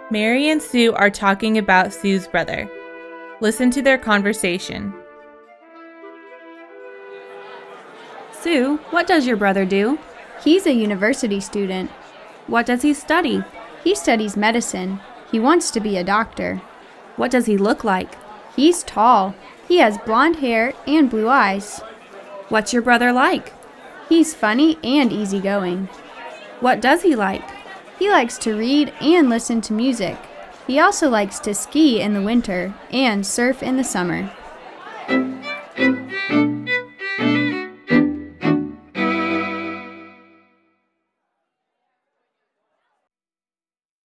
Mary and Sue are talking about Sue's brother. Listen to their conversation. Sue, what does your brother do? He's a university student. What does he study? He studies medicine. He wants to be a doctor. What does he look like? He's tall. He has blonde hair and blue eyes. What's your brother like? He's funny and easygoing. What does he like? He likes to read and listen to music. He also likes to ski in the winter and surf in the summer.